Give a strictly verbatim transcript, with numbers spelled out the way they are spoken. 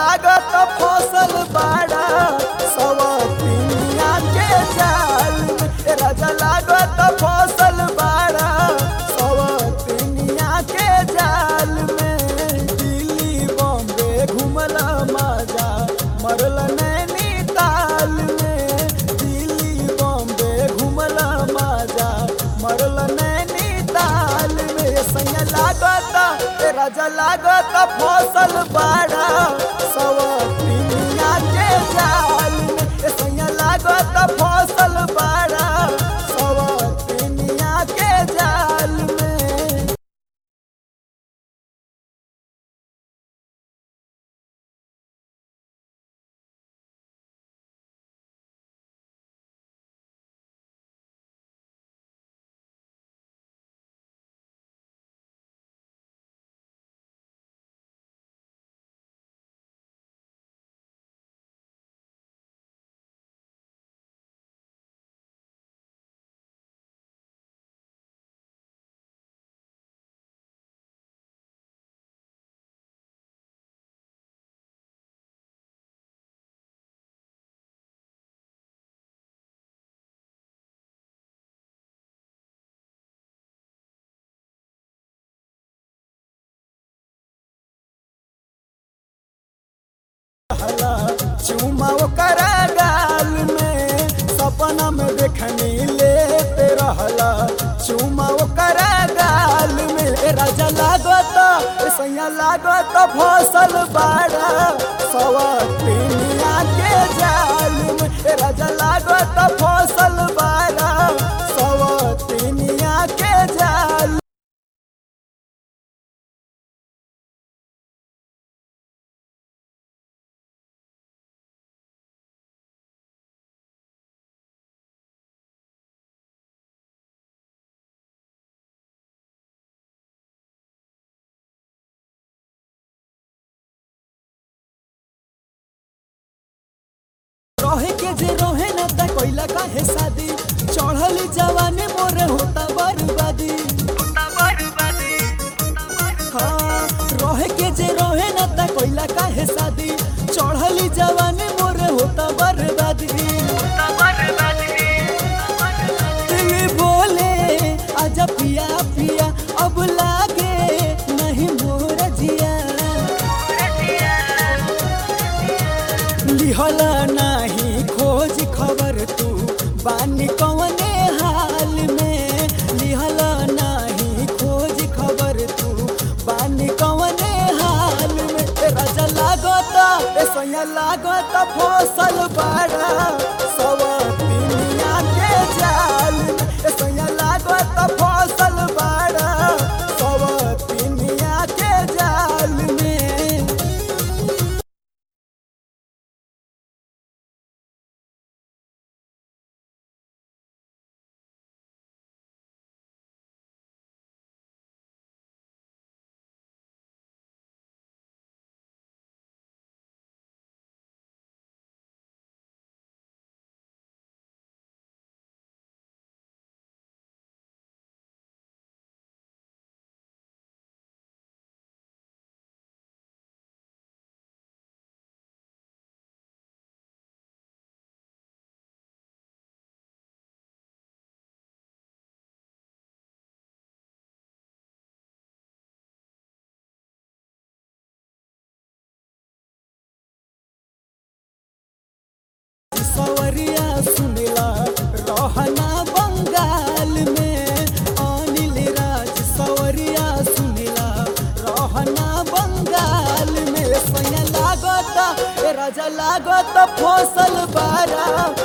लागत फसल बाड़ा सवतिनिया के जाल में राजा लागत फसल बाड़ा सवतिनिया के जाल में दिल्ली बॉम्बे घूमल मजा मरल नैनीताल में दिल्ली बॉम्बे घूमल मजा मरल नैनीताल में सैया लागत राजा लागत फसल बाड़ा सवतिनिया के जाल में सैया लागत फसल बाड़ा सवतिनिया के जाल में। चुमा ओकरा गाल में सपना में देखनी लेते रहला चुमा ओकरा गाल में राजा लागत सैया लागत फसल बाड़ा सवतिनिया के जाल में राजा लागत फसल बाड़ा सवतिनिया के जाल। रहे के जे रहे न त कोइला काहे शादी चढ़ल जवानी मोरे होता बर्बादी होता बर्बादी हाँ रहे के जे रहे न त कोइला काहे शादी चढ़ल जवानी मोरे होता बर्बादी होता बर्बादी दिल बोले आजा पिया पिया अब लागे नहीं मोर जिया लिहला नहीं खोज खबर तू बानी कवने हाल में लिहला नहीं खोज खबर तू बानी कवने हाल में राजा लागत सैया लागत फसल बाड़ा सवतिनिया के जाल में सैया लागत फसल बाड़ा सवतिनिया के जाल में। सवरिया सुनला रहना बंगाल में अनिल राज सवरिया सुनला रहना बंगाल में सैया लागत राजा लागत फसल बाड़ा